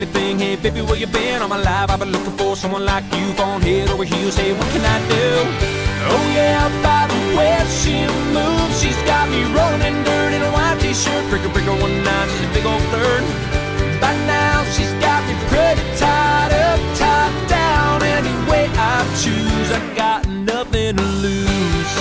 Thing. Hey baby, where you been all my life? I've been looking for someone like you, falling head over heels. Hey, what can I do? Oh yeah, by the way she moves, she's got me rolling in dirt in a white t-shirt. Breaker, breaker, 1-9, she's a big old flirt. By now she's got me pretty tied up, tied down. Any way I choose, I got nothing to lose.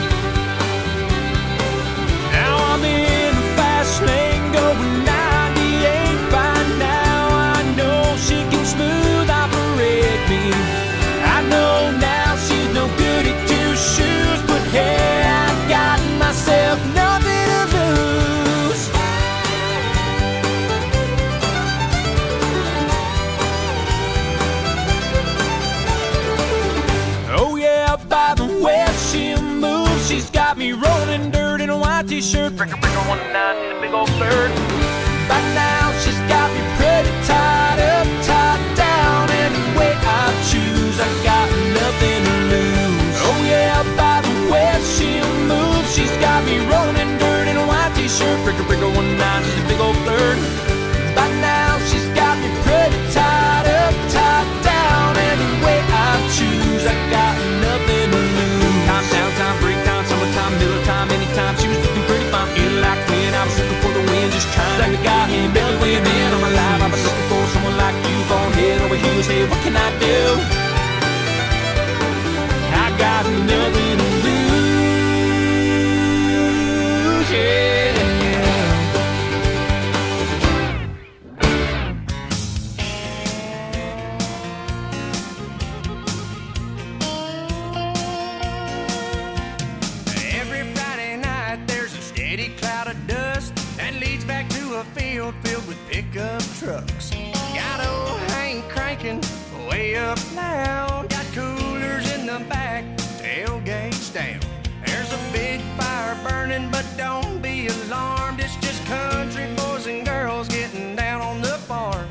Now I'm in the fast lane going 98 by now. I know she can smooth operate me. I know now she's no good at two shoes, but hey, I got myself nothing to lose. Oh yeah, by the way she moves, she's got me rolling dirt in a white t-shirt. Breaker, breaker, 1-9 in a big old flirt. By now she's got me pretty tied up, tied down. Any way I choose, I got nothing to lose. Oh yeah, by the way she moves, she's got me rolling in dirt in a white t-shirt. Breaker, breaker, 1-9, she's a big old flirt. By now she's got me pretty tied up, tied down. Any way I choose, I got nothing to lose. Time, downtime, breakdown, summertime, middle time, anytime. She was looking pretty fine, feeling like when I was looking for the wind, just trying to got him. Baby, where you been all my life? I've been looking for someone like you, falling head over heels. Hey, what can I do? I got nothing to lose, yeah. Every Friday night there's a steady cloud of dust that leads back to a field filled with pickup trucks. Got old Hank cranking way up loud. Got coolers in the back, tailgates down. There's a big fire burning, but don't be alarmed. It's just country boys and girls getting down on the farm.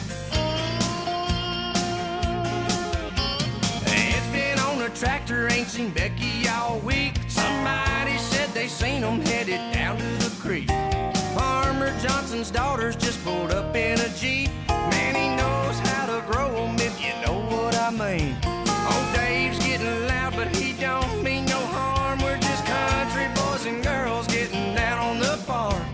It's been on a tractor, ain't seen Becky all week. Somebody said they seen them headed down to the creek. Farmer Johnson's daughters just pulled up in a Jeep. Man, he knows how to grow them, if you know what I mean. Old Dave's getting loud, but he don't mean no harm. We're just country boys and girls getting down on the farm.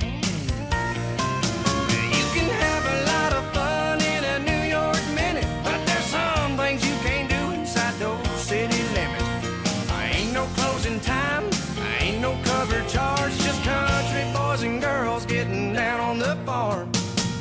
You can have a lot of fun in a New York minute, but there's some things you can't do inside those city limits. Ain't no closing time, ain't no cover charge, just country boys and girls getting down on the farm.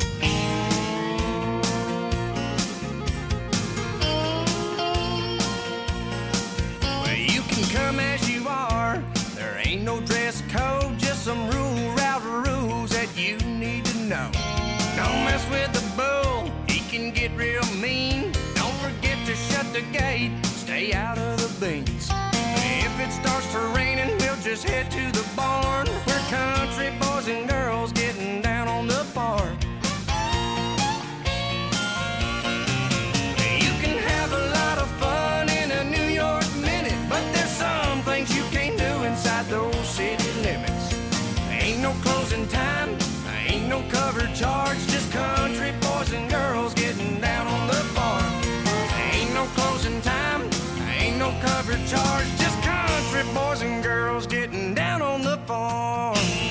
Well, you can come as you are, there ain't no dress code, just some route rules that you need to know. Don't mess with the bull, he can get real mean. Don't forget to shut the gate, stay out of the beans. If it starts to raining, we'll just head to the barn. We're country boys and girls getting down on the farm. You can have a lot of fun in a New York minute, but there's some things you can't do inside those city limits. Ain't no closing time, ain't no cover charge, just country boys and girls getting down on the farm. Ain't no closing time, ain't no cover charge, just country boys and girls getting down on the farm.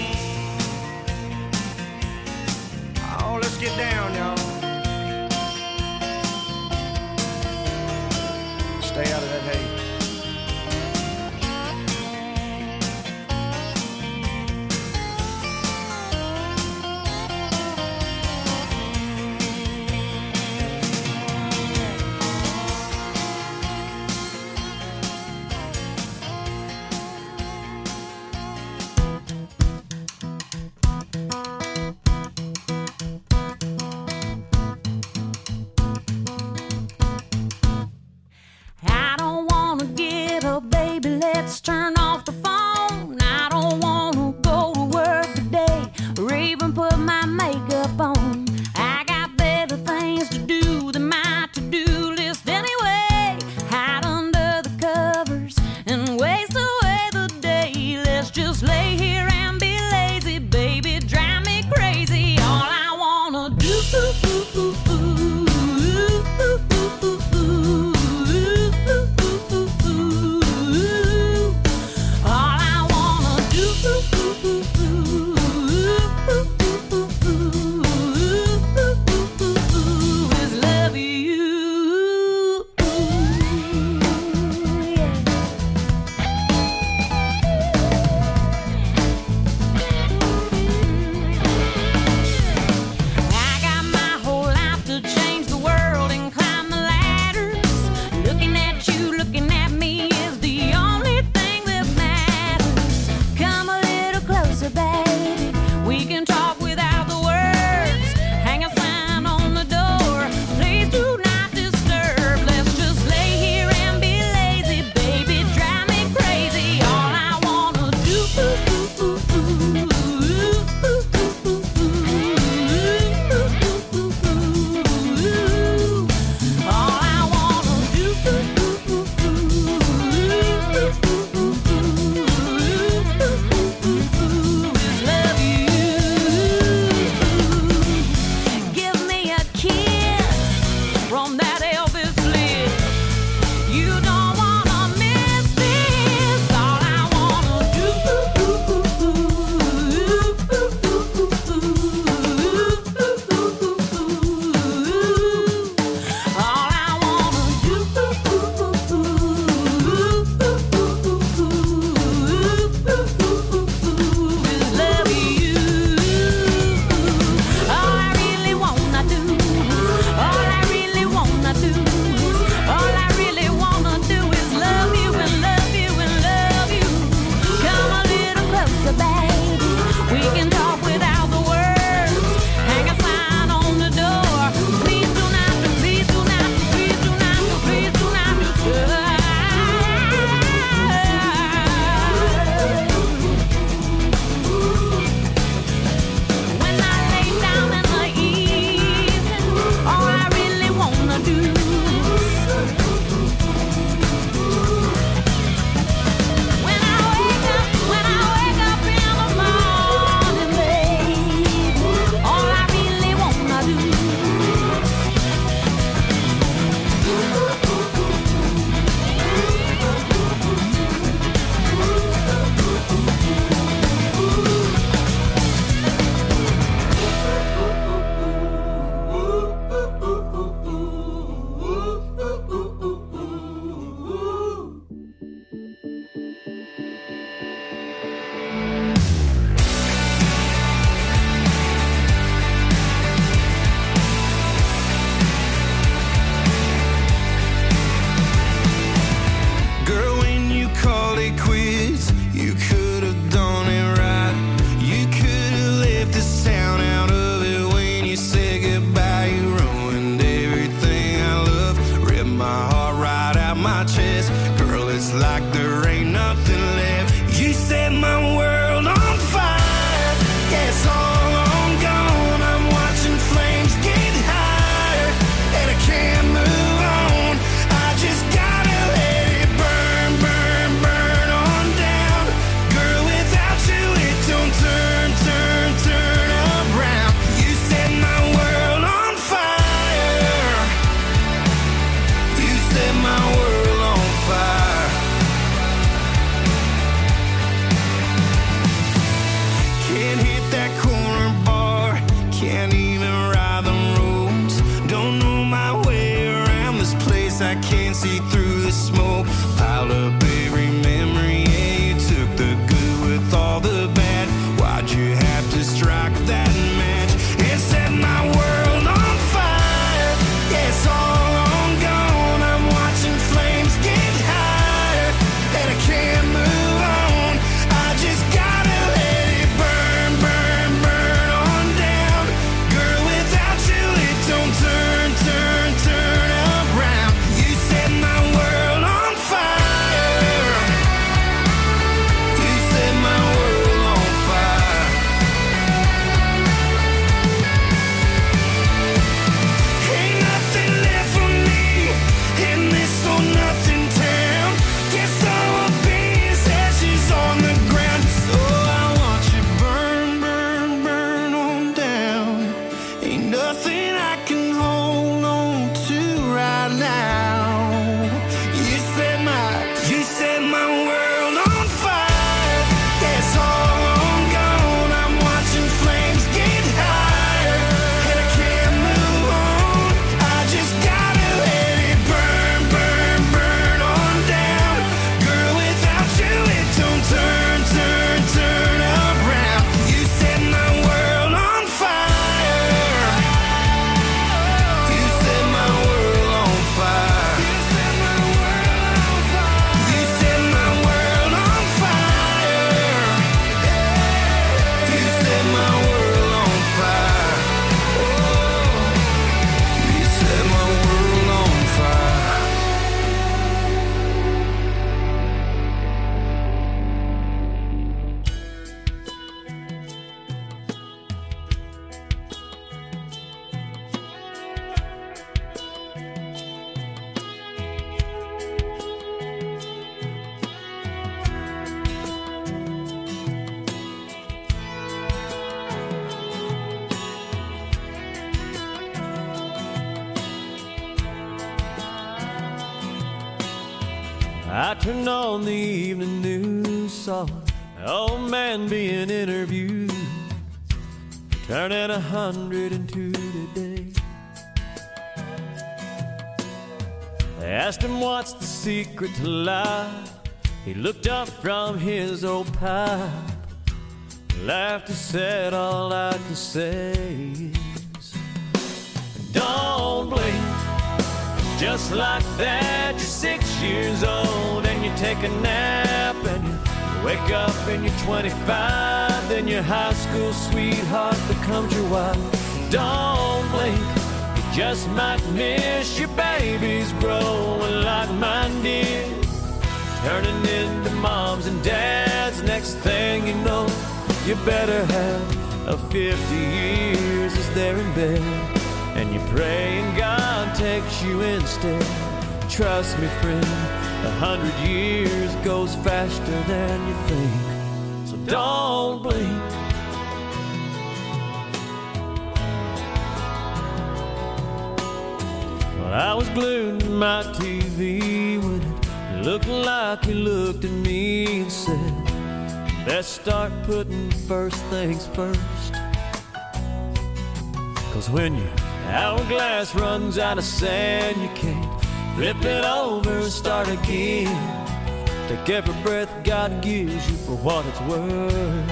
Oh, let's get down, y'all. Stay out of that hay. ooh, ooh, ooh. set my world on fire. Yeah, it's all on gone. I'm watching flames get higher, and I can't move on. I just gotta let it burn, burn, burn on down. Girl, without you it don't turn, turn, turn around. You set my world on fire. You set my world on fire. Can't hit that corner bar, can't even ride the roads. Don't know my way around this place, I can't see through the smoke. Piled up every memory, yeah, you took the good with all the bad. Why'd you have to strike that match and set my world on fire? Yeah, it's all on gone. I'm watching flames get higher, and I can't move on. I just gotta let it burn, burn, burn on down. Girl, without you it don't turn, turn, turn around. You set my world on fire. You set my world on fire. Ain't nothing left for me in this or nothing town. Guess all I'll be is ashes on the ground. So I want you burn, burn, burn on down. Ain't nothing I can hold on to right now. You set my world on fire. Yeah, it's all on gone. I'm watching flames get higher, and I can't move on. I just gotta let it burn, burn, burn on down. Girl, without you it don't turn, turn, turn around. You set my world on fire. You set my world on fire. You set my world on fire. You set my world on fire. You set my world on fire. Oh, you set my world on fire. I turned on the evening news, saw an old man being interviewed, turning 102 today. They asked him what's the secret to life. He looked up from his old pipe, laughed and said, all I can say is, don't blink. Just like that, you're 6 years old and you take a nap and you wake up and you're 25. Then your high school sweetheart becomes your wife. Don't blink, you just might miss your babies growing like mine did, turning into moms and dads. Next thing you know, you better have a 50 years as they're in bed, and you pray and God takes you instead. Trust me, friend, 100 years goes faster than you think, so don't blink. Well, I was glued to my TV when it looked like he looked at me and said, best start putting first things first. 'Cause when your hourglass runs out of sand, you can't flip it over and start again. Take every breath God gives you for what it's worth.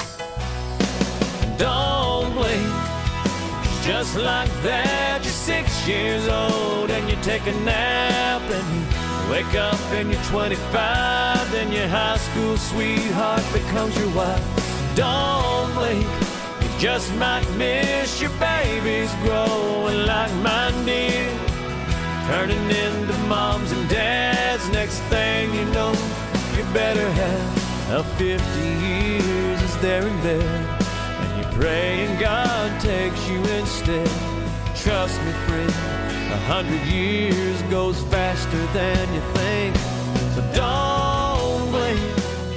Don't blink, just like that, you're 6 years old and you take a nap and you wake up and you're 25. Then your high school sweetheart becomes your wife. Don't blink, you just might miss your babies growing like mine did, turning into moms and dads. Next thing you know, you better have of 50 years is there in bed, and you pray and God takes you instead. Trust me, friend, 100 years goes faster than you think, so don't blink.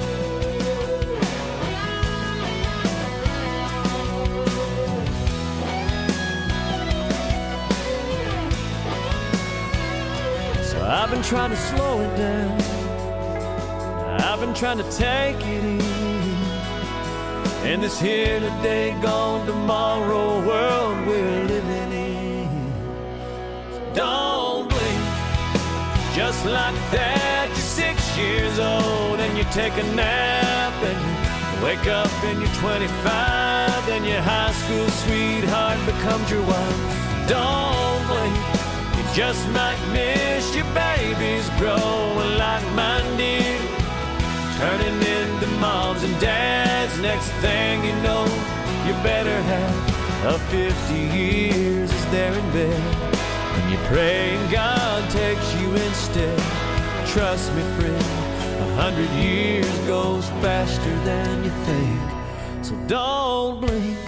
So I've been trying to slow it down, I've been trying to take it easy in this here today, gone tomorrow world we're living in. So don't blink. Just like that, you're 6 years old and you take a nap and you wake up and you're 25 and your high school sweetheart becomes your wife. Don't blink. You just might miss your babies growing like mine did, turning into moms and dads. Next thing you know, your better half of 50 years is there in bed, and you pray and God takes you instead. Trust me, friend, 100 years goes faster than you think, so don't blink.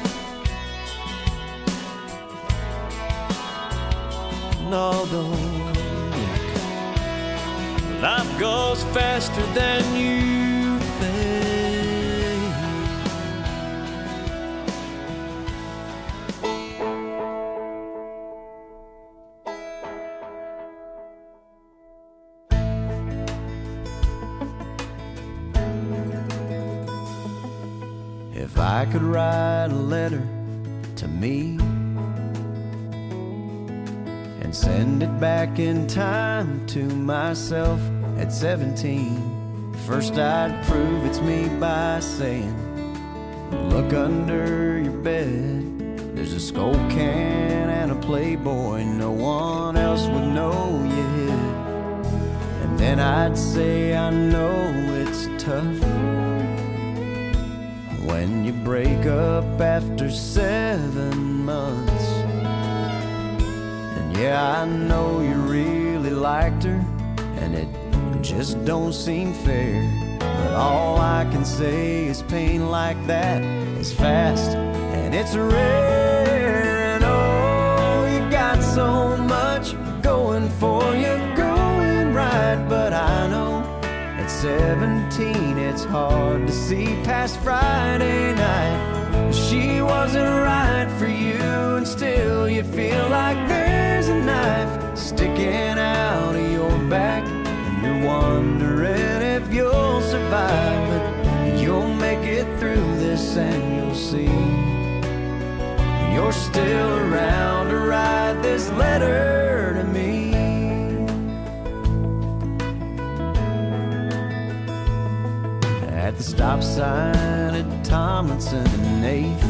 No, don't blink. Life goes faster than you think. If I could write a letter to me and send it back in time to myself at 17, first I'd prove it's me by saying, look under your bed, there's a Skull can and a Playboy no one else would know you hid. And then I'd say, I know it's tough when you break up after 7 months. And yeah, I know you really liked her, and it just don't seem fair. But all I can say is pain like that is fast and it's rare. And oh, you got so much going for you, going right. But I know at 17 it's hard to see past Friday night. She wasn't right for you, and still you feel like there's a knife sticking out of your back, and you're wondering if you'll survive. But you'll make it through this and you'll see you're still around to write this letter to me. At the stop sign at Tomlinson and 8th,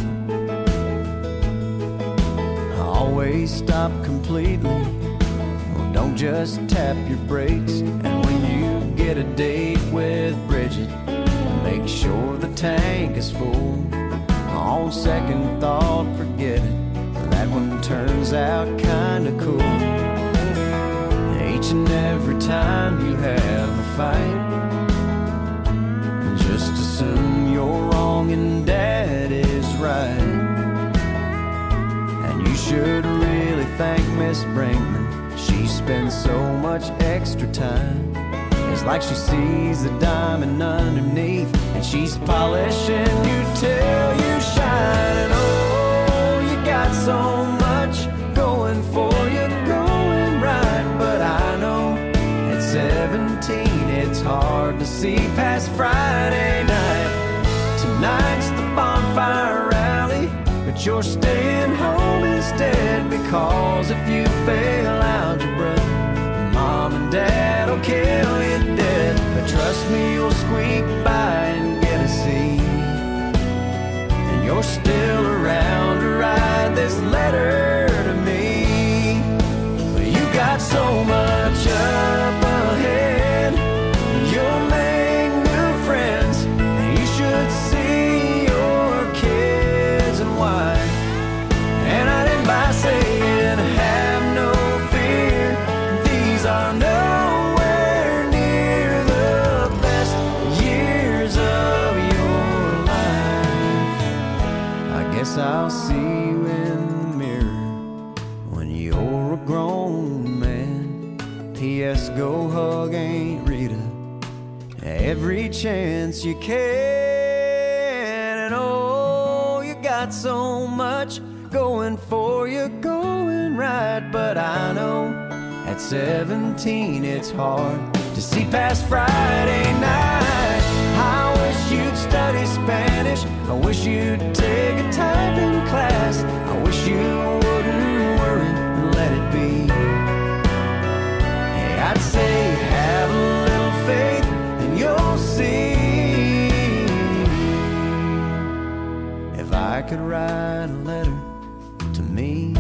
always stop completely. Well, don't just tap your brakes. And when you get a date with Bridget, make sure the tank is full. On second thought, forget it, that one turns out kinda cool. Each and every time you have a fight, just assume you're wrong and Dad is right. And you should really thank Miss Brinkman. She spends so much extra time. It's like she sees the diamond underneath, and she's polishing you till you shine. And oh, you got so much going for you, going right. But I know at 17 it's hard to see past Friday night. Tonight's the bonfire rally, but you're staying home instead, because if you fail algebra, Mom and Dad will kill you dead. But trust me, you'll squeak by and get a C, and you're still around to write this letter to me. But you got so much up ahead, you'll make new friends, and you should see your kids and wife. And I didn't by saying have no fear, these are nowhere near the best years P.S. go hug Aunt Rita every chance you can. And oh, you got so much going for you, going right. But I know at 17 it's hard to see past Friday night. I wish you'd study Spanish. I wish you'd take a typing class. I wish you wouldn't worry and let it be. Hey, I'd say have a little faith and you'll see. If I could write a letter to me.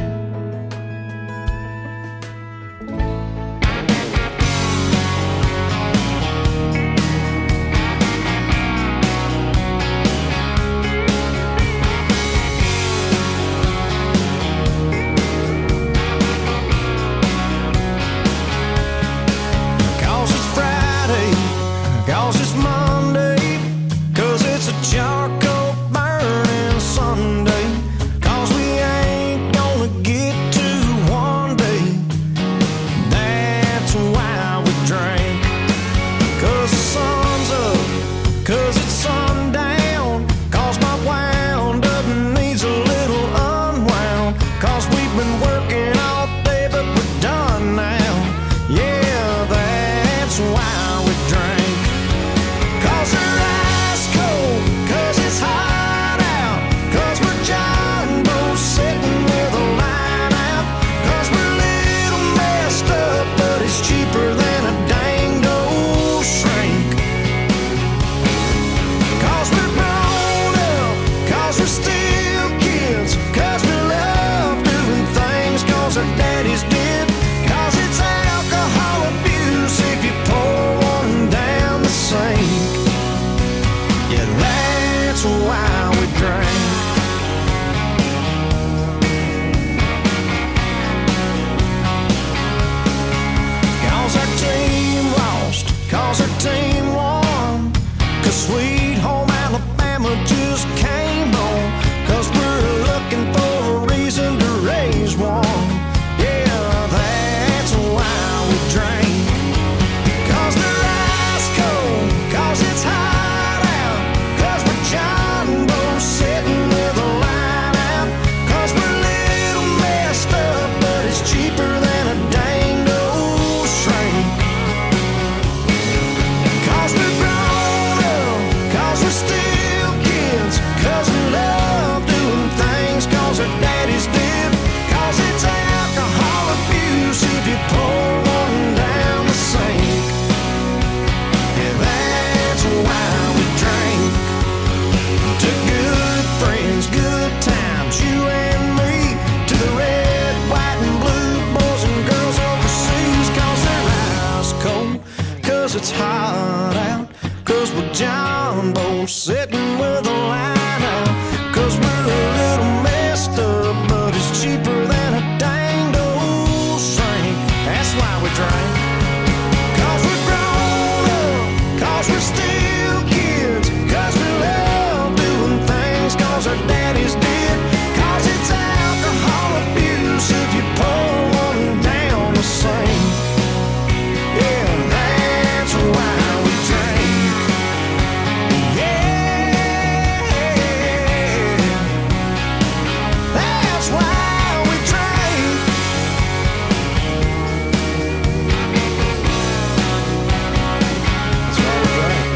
Charcoal burning Sunday, 'cause we ain't gonna get to one day. That's why we drink, 'cause the sun's up, 'cause it's sundown, 'cause my wound up needs a little unwound, 'cause we've been working all day but we're done now. Yeah, that's why we drink, 'cause they're ice cold, 'cause it's hot out, 'cause we're jumbo sitting with a line out, 'cause we're a little messed up, but it's cheaper than a danged old shrink. 'Cause we're grown up, 'cause we're still kids, 'cause we love doing things 'cause our daddies did, 'cause it's alcohol abuse if you pour one down the sink. Yeah, that's why we drink. 'Cause our team lost, 'cause our team won, 'cause Sweet Home Alabama just came on, 'cause we're looking for a reason to raise one. Yeah, that's why we drink, 'cause they're ice cold, 'cause it's hot out, 'cause we're jumbo sitting with a line out, 'cause we're a little messed up, but it's cheaper than a danged old shrink. 'Cause we're grown up, 'cause we're still kids, 'cause we love doing things 'cause our daddies did, 'cause it's alcohol abuse if you pour one down the sink. Yeah, that's why we drink. To good friends, good times, you and me, to the red, white, and blue boys and girls overseas, 'cause they're ice cold, 'cause it's hot out, 'cause we're jumbo sitting with a line out, 'cause we're a little messed up, but it's cheaper than a danged old shrink. That's why we drink, 'cause we're grown up, 'cause we're still kids, 'cause we love doing things 'cause our daddies did, 'cause it's alcohol abuse if you pour one down the sink. Yeah, that's why we drink. Yeah, that's why we drink. That's why we drink.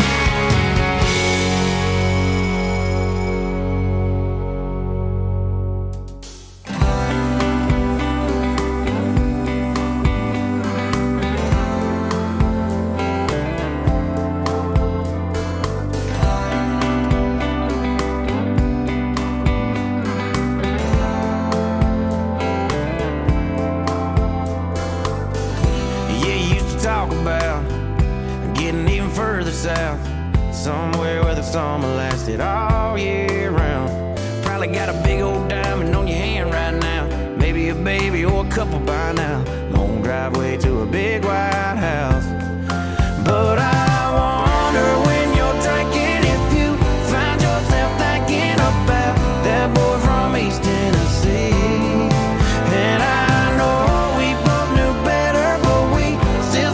Yeah, you used to talk about getting even further south, somewhere where the summer lasted all year round. Probably got a big old diamond on your hand right now, maybe a baby or a couple by now. Long driveway to a big white house. But I wonder when you're drinking if you find yourself thinking about that boy from East Tennessee. And I know we both knew better, but we still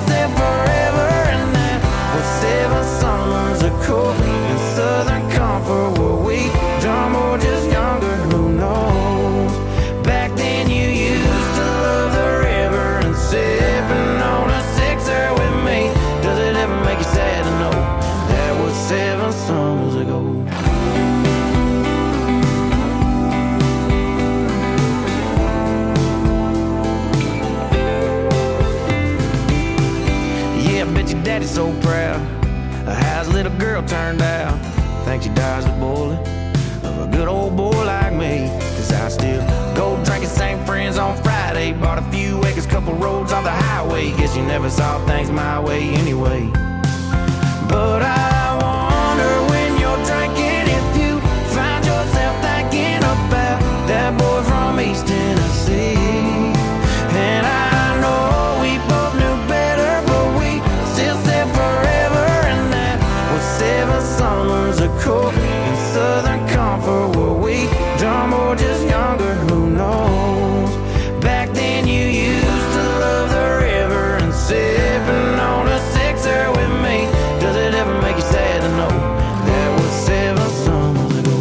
daddy's so proud of how his little girl turned out. Thinks he dodged the bullet of a good old boy like me. Cause I still go drinking, same friends on Friday. Bought a few acres, couple roads off the highway. Guess you never saw things my way anyway. But I wonder when you're drinking if you find yourself thinking about that boy from East Tennessee. And I know we both knew better, but we still said forever. And that was 7 summers ago in Southern Comfort. Were we dumb or just younger? Who knows? Back then you used to love the river and sipping on a sixer with me. Does it ever make you sad to know that was 7 summers ago?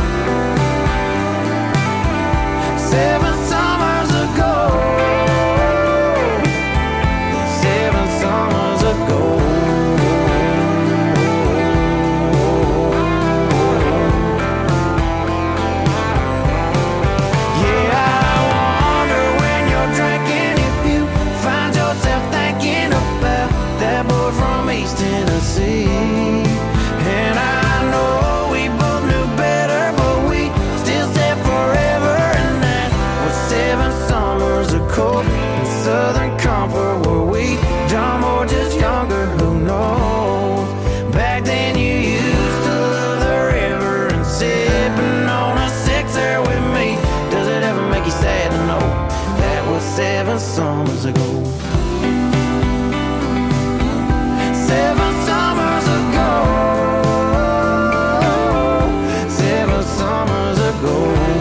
7 summers ago. 7 summers ago. Yeah, I wonder when you're drinking if you find yourself thinking about that boy from East Tennessee. And I know we both knew better, but we still said forever. And that was 7 summers ago in Southern Comfort. Were we dumb or just younger? Who knows? Back then you used to love the river and sipping on a sixer with me. Does it ever make you sad to know that was 7 summers ago? 7 summers ago. 7 summers ago.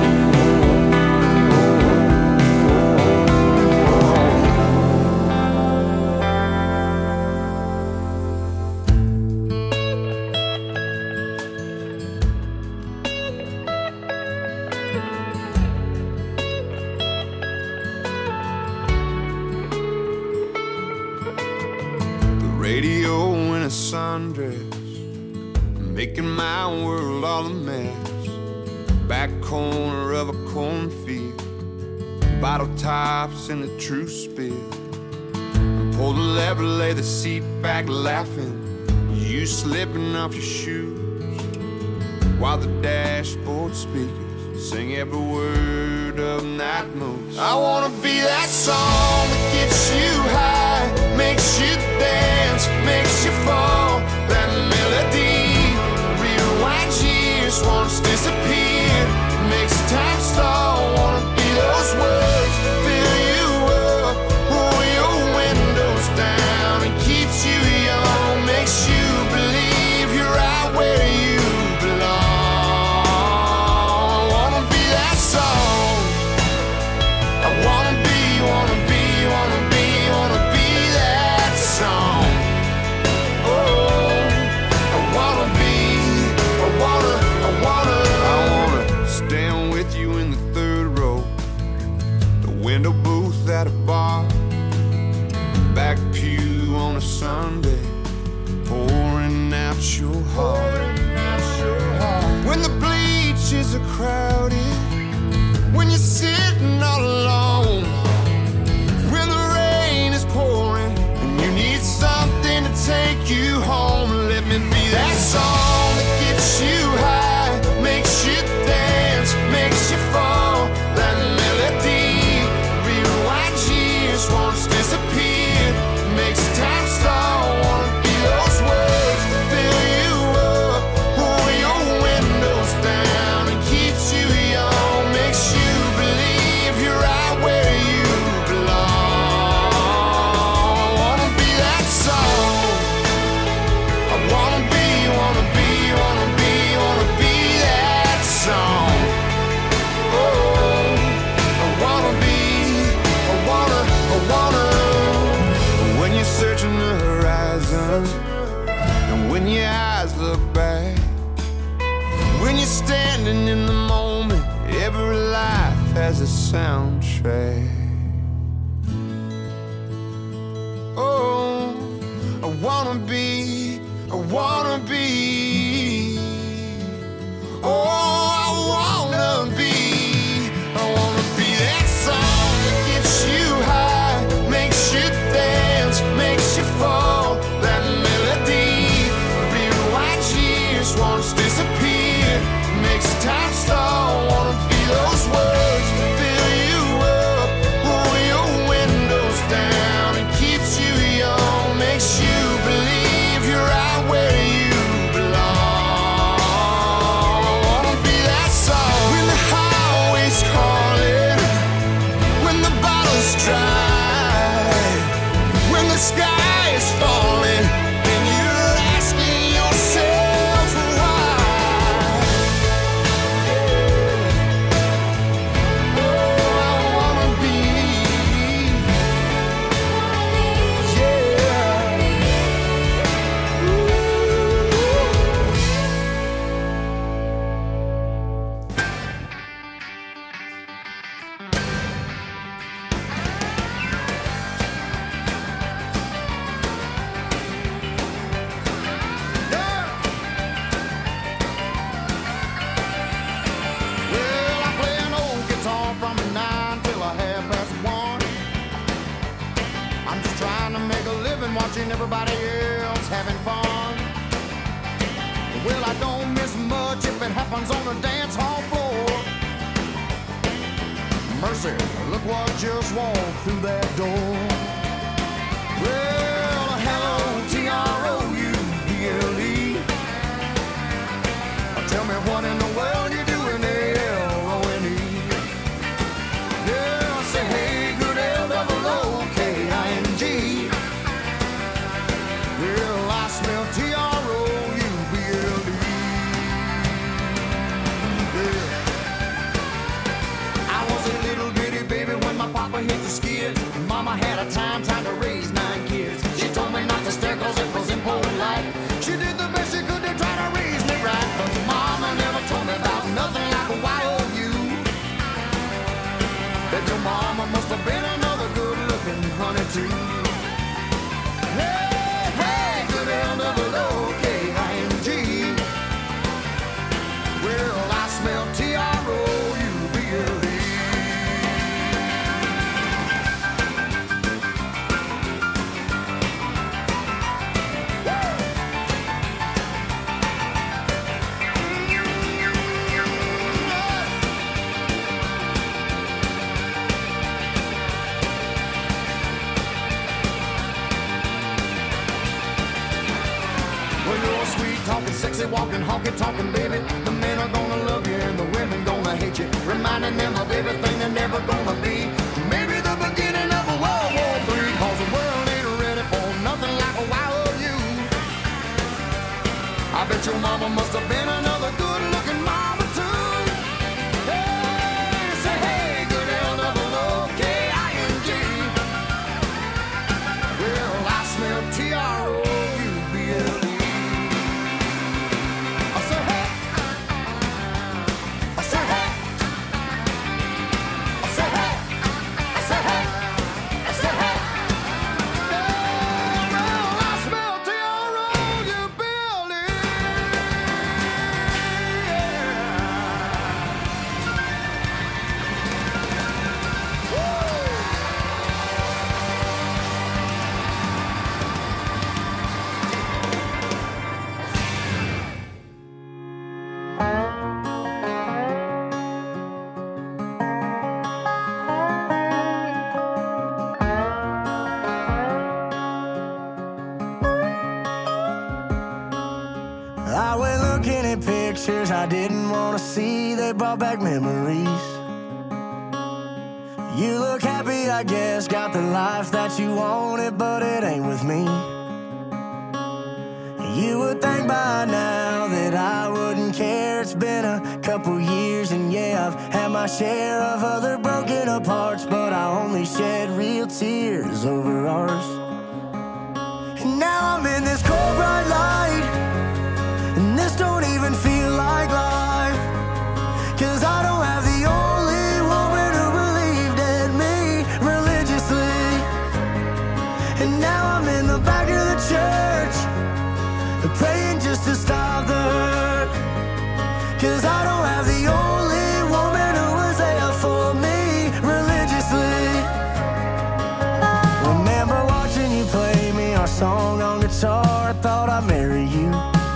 Radio in a sundress, making my world all a mess. Back corner of a cornfield, bottle tops in the true spill. Pull the lever, lay the seat back laughing, you slipping off your shoes, while the dashboard speakers sing every word of Night Moves. I wanna be that song that gets you high, makes you dance, makes you fall. That melody rewinds years, once disappeared, makes time stall. Wanna be those words, fill you up, roll your windows down, and keeps you young, makes you believe you're right where you belong. I wanna be that song. I wanna be that song. Oh, I wanna stand with you in the 3rd row, the window booth at a bar, back pew on a Sunday, pouring out your heart. When the bleachers are crowded, when you're sitting all alone, when the rain is pouring and you need something to take you home. Let me be that song that gets you high, makes you dance, makes you fall. That melody rewinds years, once disappeared, makes time stall. Wanna be those words, fill you up, roll your windows down, and keeps you young, makes you believe you're right where you belong. I wanna be that song. I wanna be that song. Oh, I wanna. When you're searching the horizon, and when your eyes look back, when you're standing in the moment, every life has a soundtrack. Oh, I wanna be. Oh, I wanna be that song that gets you high, makes you dance, makes you fall. That sky is falling and you're asking yourself why. Oh, I wanna be, yeah. Well, I play an old guitar from 9 till 1:30. I'm just trying to make a living watching everybody else having fun. Well, I don't miss much if it happens on the dance hall floor. Mercy, look what just walked through that door. Well, hello, TROUBLE. Tell me what in the world you doing there, LONE. Yeah, say hey, good LOOKING. Well, I smell TROUBLE. Yeah. I was a little bitty baby when my papa hit the skids. Mama had a time trying to raise 9 kids. She told me not to stare cause it was impolite. She did the best she could to try to raise me right, but mama never told me about nothing like a YOU. Bet your mama must have been another good-looking honey too. Hey, hey, good LOOKING. Well, I smell TROUBLE. Well, you're sweet talking, sexy walking, honky talking, baby. The men are gonna love you and the women gonna hate you, reminding them of everything they're never gonna be. Maybe the beginning of a World War III, cause the world ain't ready for nothing like a YOU. I bet your mama must have been another good-looking mama too. Hey, say hey, good LOOKING. Well, I smell TROUBLE. I say hey, I say hey, I say hey, I say hey, I say hey. Yeah, well, I smell TROUBLE. I went looking at pictures I didn't want to see. They brought back memories. You look happy, I guess. Got the life that you wanted, but it ain't with me. You would think by now that I wouldn't care. It's been a couple years, and yeah, I've had my share of other broken apart, but I only shed real tears over ours. And now I'm in this cold bright light, and this don't even feel like life, 'cause I don't have the only woman who believed in me religiously. And now I'm in the back of the church, praying just to stop the hurt, 'cause I don't have the only woman who was there for me religiously. Remember watching you play me our song on guitar, I thought I'd marry you.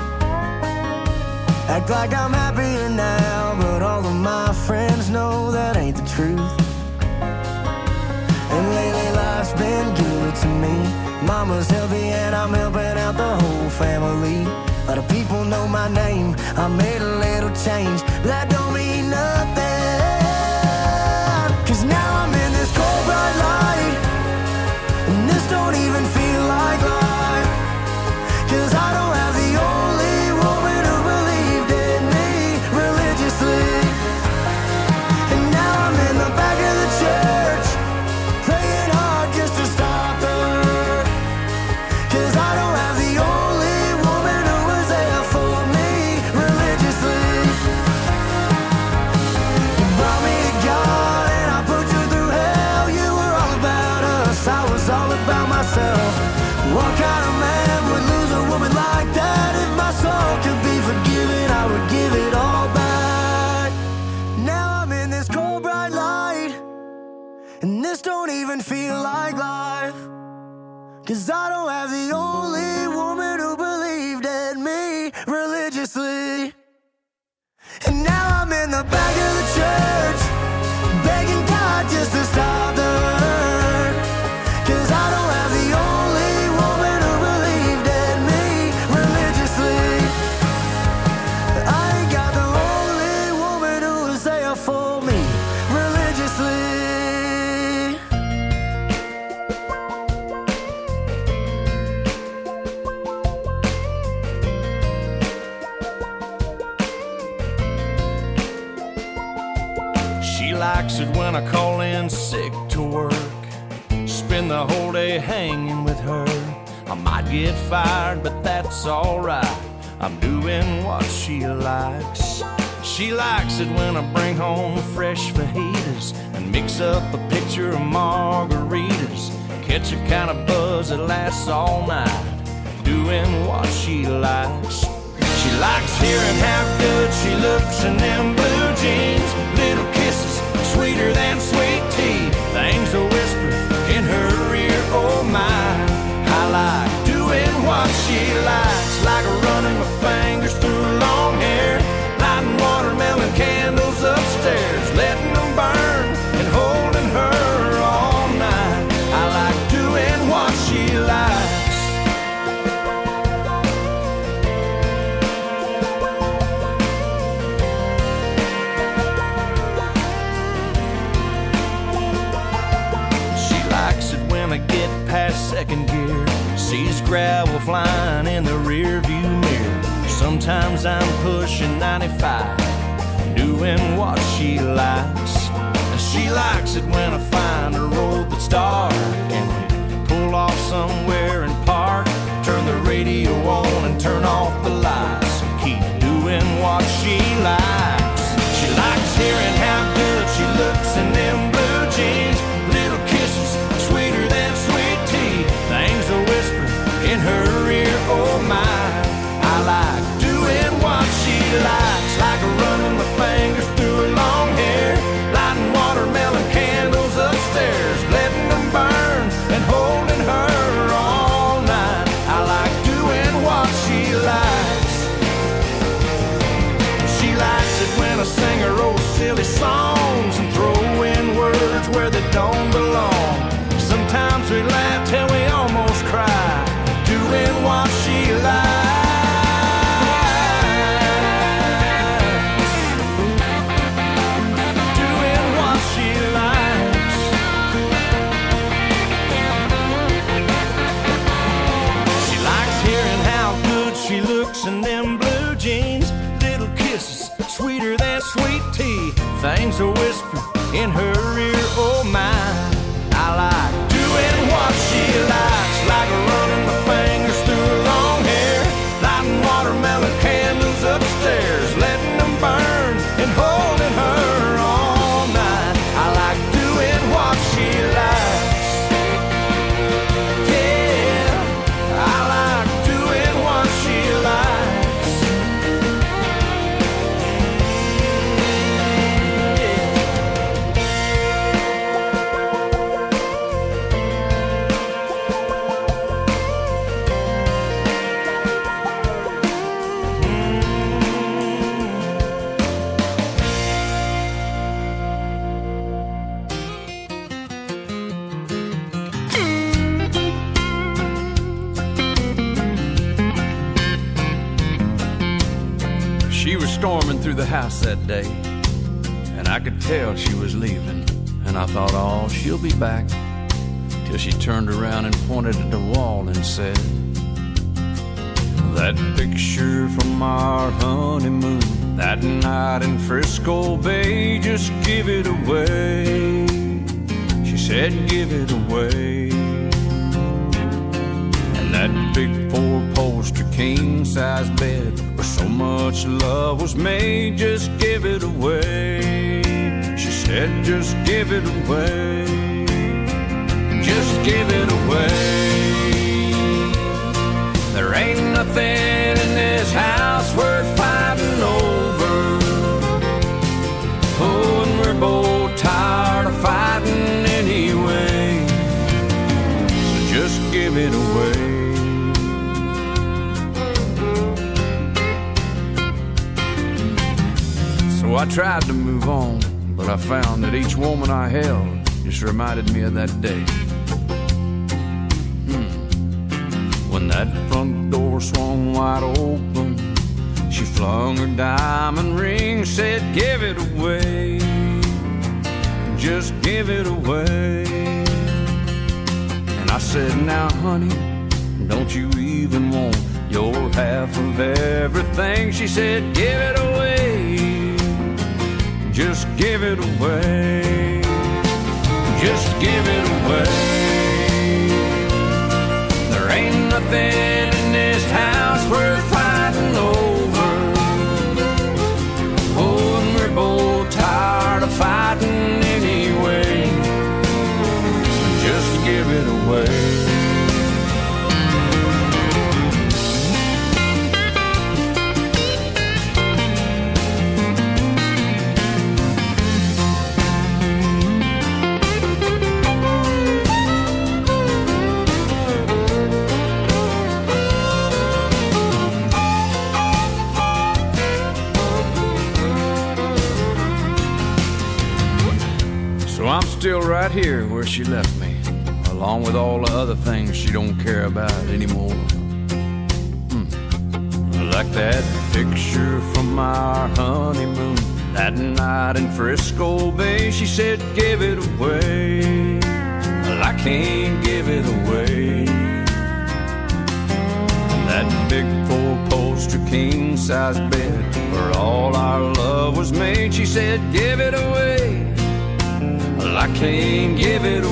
Act like I'm happier now, but all of my friends know that ain't the truth. And lately life's been good to me. Mama's healthy and I'm helping out the whole family. A lot of people know my name, I made a little change, but that don't mean nothing. 'Cause now I'm in this cold bright light, and this don't even feel perfect life. 'Cause I don't have the only woman who believed in me religiously. And now I'm in the back of the church, begging God just to stop the hurt. 'Cause I don't have the only woman who believed in me religiously. I ain't got the only woman who was there for me religiously. She likes it when I call in sick to work, spend the whole day hanging with her. I might get fired, but that's alright, I'm doing what she likes. She likes it when I bring home fresh fajitas and mix up a pitcher of margaritas, catch a kind of buzz that lasts all night, doing what she likes. She likes hearing how good she looks in them blue jeans, little kisses sweeter than sweet tea, things a whisper in her ear, oh my. I like doing what she likes, like running my fingers through long hair, lighting watermelon candles upstairs, letting them burn and holding her all night. I like doing what she likes. I get past second gear, sees gravel flying in the rear view mirror. Sometimes I'm pushing 95, doing what she likes. She likes it when I find a road that's dark and we pull off somewhere and park, turn the radio on and turn off the lights and keep doing what she likes. She likes hearing how good she looks in them blue jeans, little kisses sweeter than sweet tea, things a whisper in her ear, oh my. I like doing what she likes, like running my fingers through her long hair, lighting watermelon candles upstairs, letting them burn and holding her all night. I like doing what she likes. She likes it when I sing her old silly songs and throw in words where they don't belong. Sometimes we laugh till we almost cry, doing what she likes. Doing what she likes. She likes hearing how good she looks in them blue jeans, little kisses sweeter than sweet tea, things a whisper in her ear, oh my. I like doing what she likes, like running my fingers through her long hair, lighting watermelon candles upstairs, letting them burn and holding her all night. I like doing what she likes. Yeah, I like doing what she likes. She was storming through the house that day, and I could tell she was leaving. And I thought, oh, she'll be back. Till she turned around and pointed at the wall and said, that picture from our honeymoon, that night in Frisco Bay, just give it away. She said, give it away. And that big four-poster king-size bed where so much love was made, just give it away. She said, just give it away. Just give it away. There ain't nothing in this house worth fighting over. Oh, and we're both tired of fighting anyway. give it away. So I tried to move on, but I found that each woman I held just reminded me of that day. When that front door swung wide open, she flung her diamond ring, said, give it away, just give it away. And I said, now honey, don't you even want your half of everything? She said, give it away, just give it away, just give it away. There ain't nothing in this house worth fighting over. Oh, and we're both tired of fighting anyway. So just give it away. So I'm still right here where she left me, along with all the other things she don't care about anymore. Like that picture from our honeymoon, that night in Frisco Bay. She said, give it away. Well, I can't give it away. And that big four-poster king-size bed where all our love was made. She said, give it away. Well, I can't give it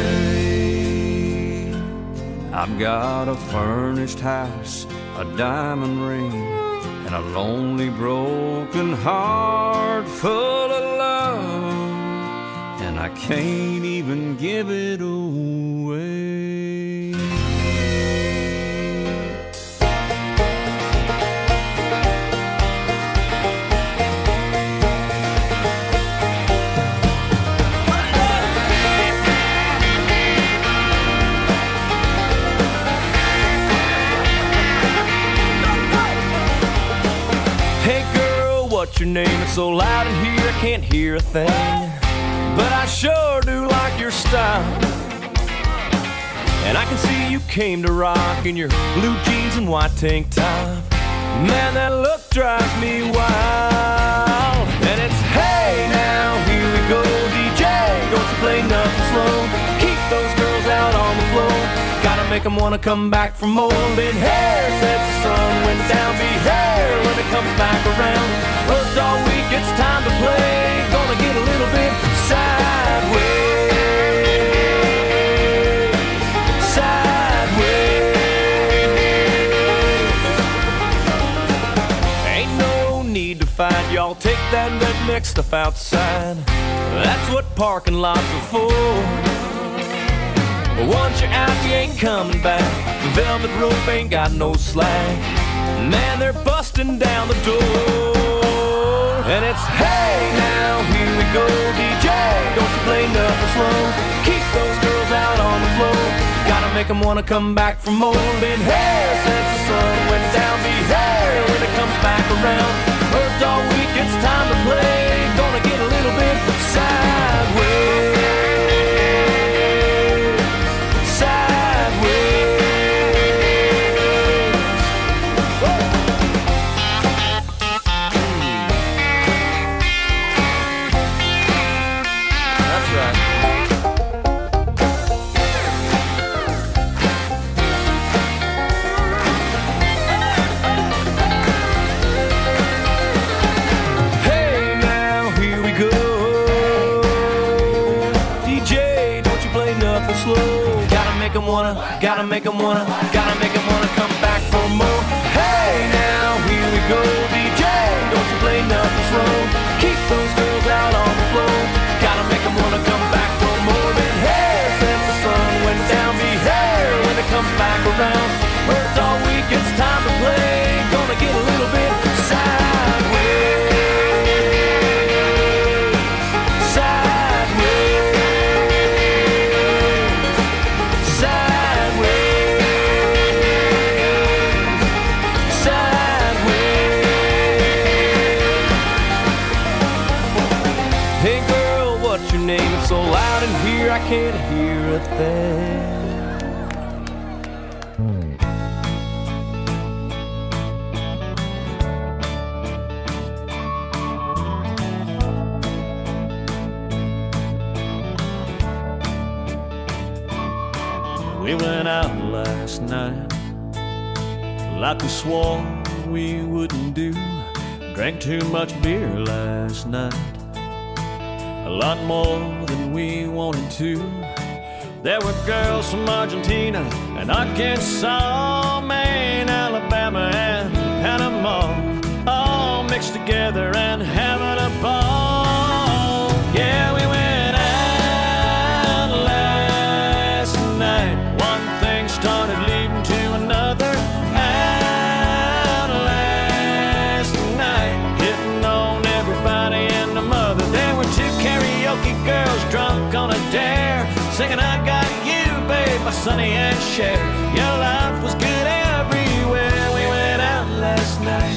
away. I've got a furnished house, a diamond ring, and a lonely broken heart full of love, and I can't even give it away. What's your name? It's so loud in here I can't hear a thing, but I sure do like your style. And I can see you came to rock in your blue jeans and white tank top. Man, that look drives me wild. And it's, hey now, here we go, DJ, don't you play nothing slow. Keep those girls out on the floor, gotta make them wanna come back for more. Been hair since the sun went down, be hair when it comes back around. Worked all week, it's time to play. Gonna get a little bit sideways. Sideways. Ain't no need to fight, y'all take that redneck stuff outside. That's what parking lots are for. But once you're out, you ain't coming back. The velvet rope ain't got no slack. Man, they're busting down the door. And it's, hey now, here we go, DJ, don't you play nothing slow. Keep those girls out on the floor, gotta make them wanna come back for more. Been hair since the sun went down, be hair when it comes back around. Worked all week, it's time to play. Gonna get a little bit sideways. Gotta make them wanna come back for more. Hey now, here we go, DJ, don't you play nothing slow. Keep those girls out on the floor, gotta make them wanna come back for more. Been hair since the sun went down, be hair when it comes back around. Worked all week, it's time to play. Gonna get a little bit sideways. Sideways. can't hear a thing. We went out last night like we swore we wouldn't do. Drank too much beer last night, a lot more than we wanted to. There were girls from Argentina and Arkansas, Maine, Alabama, and Panama, all mixed together and having a ball. Yeah, we went out last night. One thing started leading to another. Out last night, hitting on everybody and the mother. There were two karaoke girls drunk on a dare, singing I Got You, babe, by Sonny and Cher. Your life was good everywhere. We went out last night.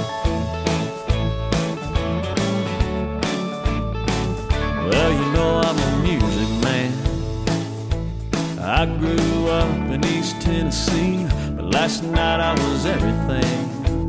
Well, you know I'm a music man. I grew up in East Tennessee, but last night I was everything.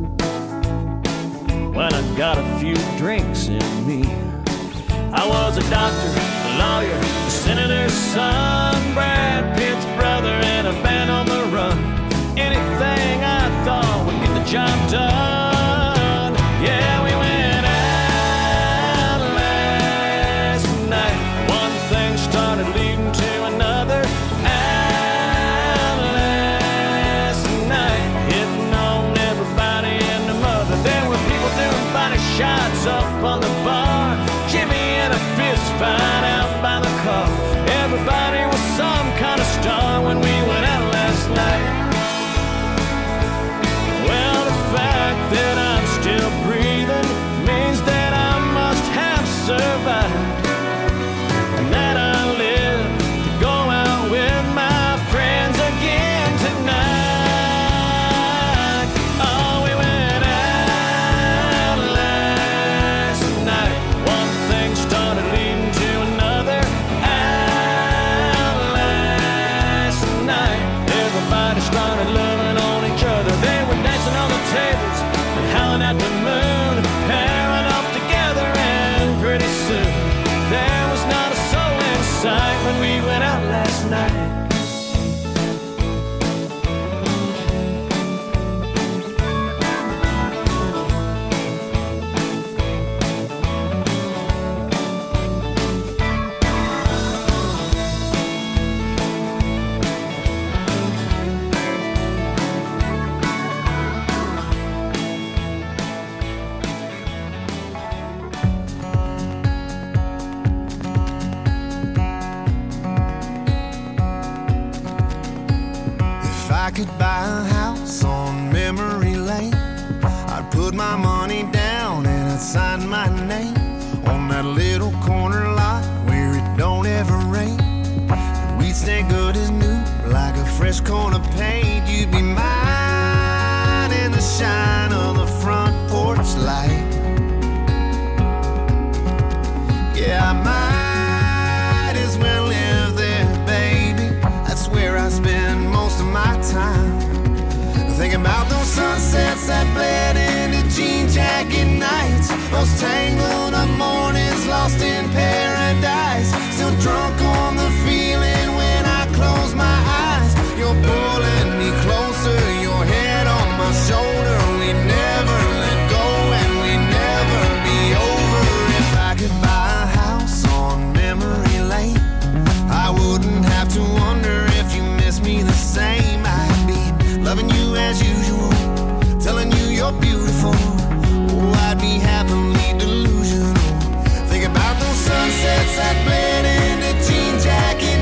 When I got a few drinks in me, I was a doctor, a lawyer, a senator's son, Brad Pitt's brother, and a band on the run. Anything I thought would get the job done. Yeah, we went out last night. One thing started leading to another. Out last night, hitting on everybody and the mother. There were people doing body shots up on the bar, Jimmy in a fist fight out by the car. Everybody was some kind of star when we went out last night. Well, the fact that I'm still breathing means that I must have survived, and that I live to go out with my friends again tonight. Oh, we went out last night. One thing started leading to another. Out last night, everybody started loving on each other. They were dancing on the tables and howling at the moon, pairing off together, and pretty soon there was not a soul in sight when we went out last night. If I could buy a house on memory lane, I'd put my money down and I'd sign my name on that little corner lot where it don't ever rain. And we'd stay good as new, like a fresh coat of paint. You'd be mine in the shine of the front porch light. Yeah, I might as well live there, baby. That's where I spend most of my time. Thinking about those sunsets that bled into jean jacket nights, those tangled up mornings lost in paradise. Still drunk on the feeling when I close my eyes. You're pulling me closer, your head on my shoulder. We never let go and we never be over. If I could buy a house on memory lane, I wouldn't have to wonder if you miss me the same. I'd be loving you as usual, telling you you're beautiful. Oh, I'd be happily delusional. Think about those sunsets that bled into jean jacket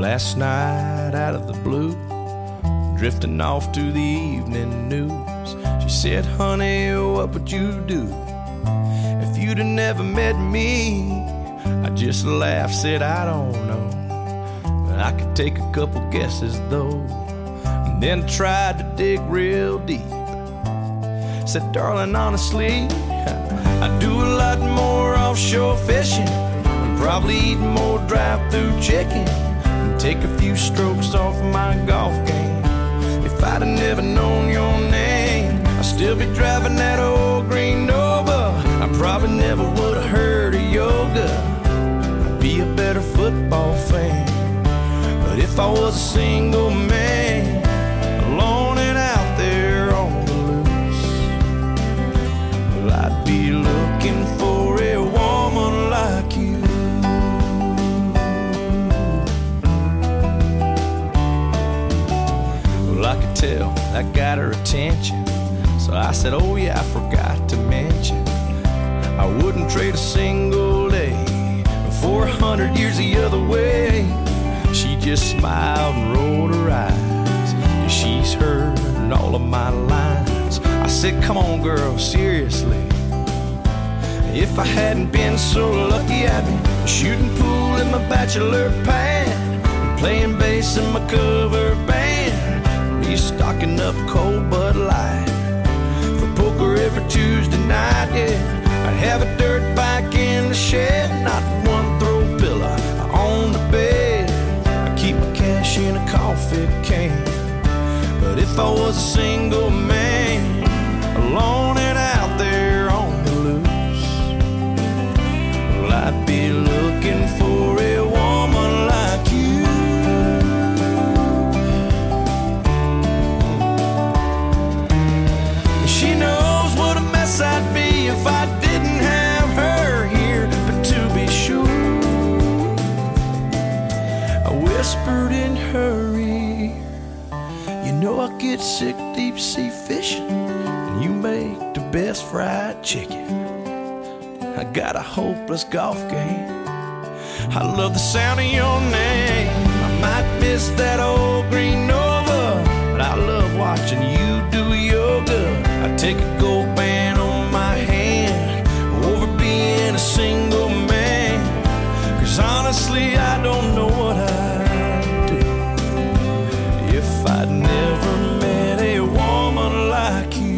Last night out of the blue, drifting off to the evening news, she said, honey, what would you do if you'd have never met me? I just laughed, said, I don't know, but I could take a couple guesses though. And then tried to dig real deep. Said, darling, honestly, I do a lot more offshore fishing, and probably eat more drive-through chicken, and take a few strokes off my golf game. If I'd have never known your name, I'd still be driving that old green Nova. I probably never would have heard of yoga. I'd be a better football fan. But if I was a single man, alone and out there on the loose, well, I'd be looking for a woman like you. Well, I could tell that got her attention, so I said, oh yeah, I forgot to mention, I wouldn't trade a single day for 100 years the other way. She just smiled and rolled her eyes, 'cause she's heard all of my lines. I said, come on girl, seriously, if I hadn't been so lucky, I'd be shooting pool in my bachelor pad, and playing bass in my cover band, be stocking up cold Bud Light for poker every Tuesday night, yeah. I'd have a dirt bike in the shed, not one throw pillow on the bed. I keep my cash in a coffee can. But if I was a single man, alone and out there on the loose, well, I'd be looking for a woman like you. She knows what a mess I'd be if I didn't have her here. But to be sure, I whispered in her ear, you know I get sick deep sea fishing, and you make the best fried chicken. I got a hopeless golf game, I love the sound of your name. I might miss that old green Nova, but I love watching you do yoga. I take a gold band on my hand over being a single man, 'cause honestly I don't know what I'd do if I'd never met a woman like you.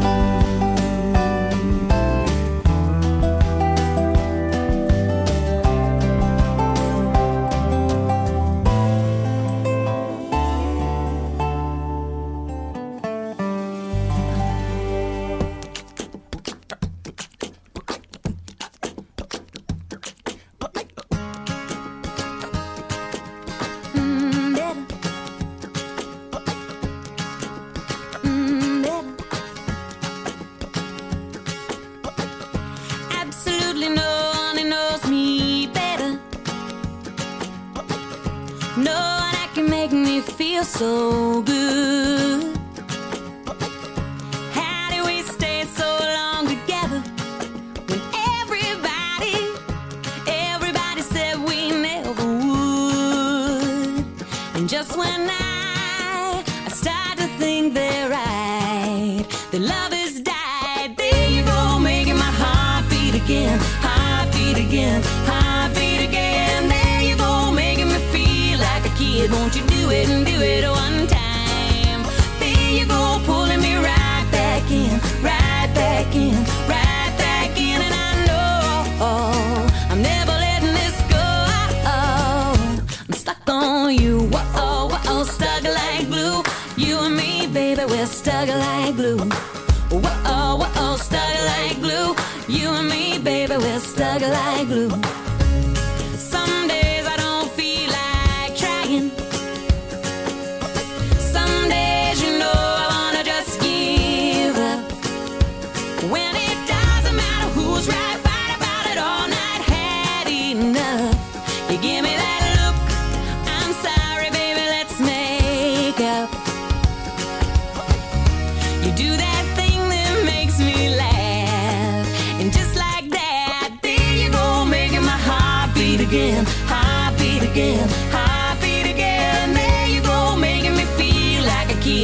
Absolutely no one knows me better. No one that can make me feel so good. How do we stay so long together when everybody said we never would? And just when I start to think they're right, the love has died. There you go, making my heart beat again, heart beat again, heart beat again. There you go, making me feel like a kid. Won't you do it and do it one time? There you go, pulling me right back in, right back in, right back in. And I know I'm never letting this go. I'm stuck on you, whoa, whoa, stuck like glue. You and me, baby, we're stuck like glue. Whoa, whoa, stuck like glue. You and me, baby, we're stuck like glue. Some days I don't feel like trying. Some days, you know, I wanna just give up. When it doesn't matter who's right, fight about it all night, had enough. You give me that look, I'm sorry, baby, let's make up. You do that thing that makes me laugh, and just like that, there you go, making my heart beat again, heart beat again, heart beat again.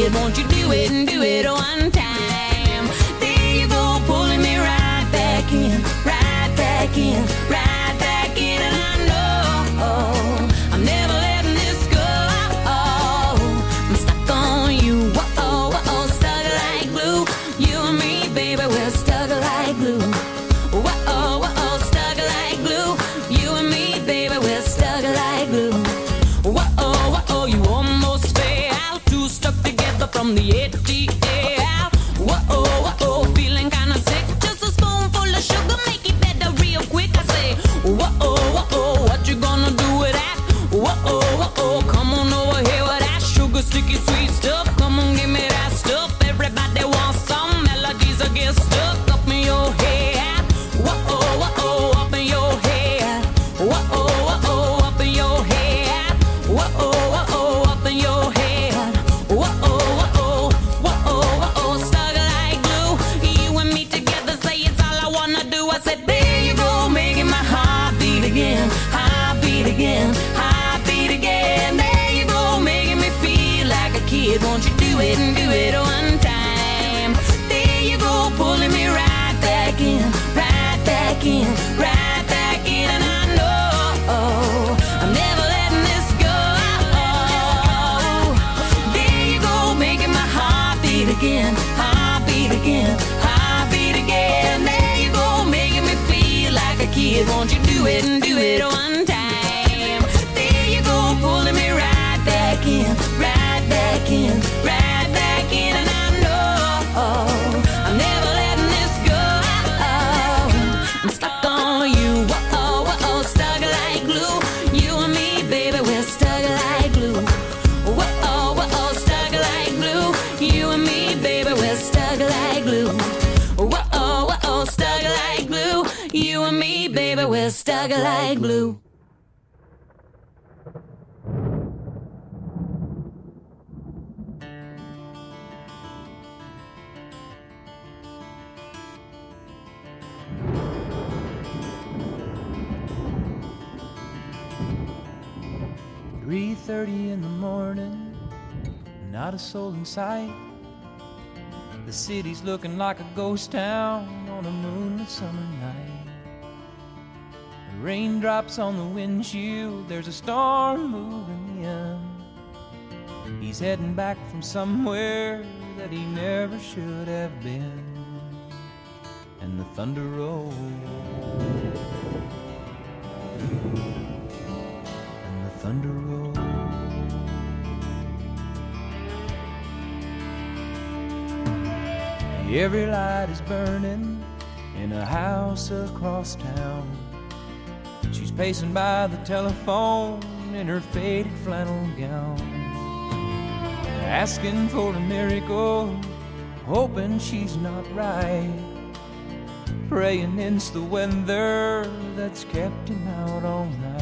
kid. Won't you do it and do it one time? There you go, pulling me right back in, right back in, right back in. And I know I'm never letting this go. I'm stuck on you, whoa, whoa, stuck like glue. You and me, baby, we're stuck like glue. Whoa, whoa, stuck like glue. You and me, baby, we're stuck like glue. Whoa, whoa, you almost fell. Two stuck together from the ATL. Whoa, whoa, feeling kinda sick. Just a spoonful of sugar, make it better real quick. I say, whoa, whoa, what you gonna do with that? Whoa, whoa, come on over here with that sugar, sticky, sweet stuff. Come on, give me that stuff. Everybody wants some melodies that get stuck up in your head. Whoa, whoa, up in your head. Whoa, whoa, up in your head. Whoa, whoa, up in your head. Whoa, whoa, whoa, stuck like glue. You and me together, say it's all I wanna do. I said, there you go, making my heart beat again, heart beat again, heart beat again. There you go, making me feel like a kid. Won't you do it and do it one time? There you go, pulling me right back in, right back in, right back in. And I know I'm never letting this go. There you go, making my heart beat again, heart beat again, heart beat again. There you go, making me feel like a kid. Won't you do it and do it one time? There you go, pulling me right back in, right back in, right back in. And I know I'm never letting this go. I'm stuck on you, whoa, whoa, stuck like glue. You and me, baby, we're stuck like glue. Whoa, whoa, stuck like glue. You and me, baby, we're stuck like glue. Whoa, whoa, stuck like glue. You and me, baby, we're stuck like glue. "3:30 in the morning, not a soul in sight. The city's looking like a ghost town on a moonlit summer night. The raindrops on the windshield, there's a storm moving in. He's heading back from somewhere that he never should have been. And the thunder rolls, and the thunder rolls. Every light is burning in a house across town. She's pacing by the telephone in her faded flannel gown, asking for a miracle, hoping she's not right, praying it's the weather that's kept him out all night.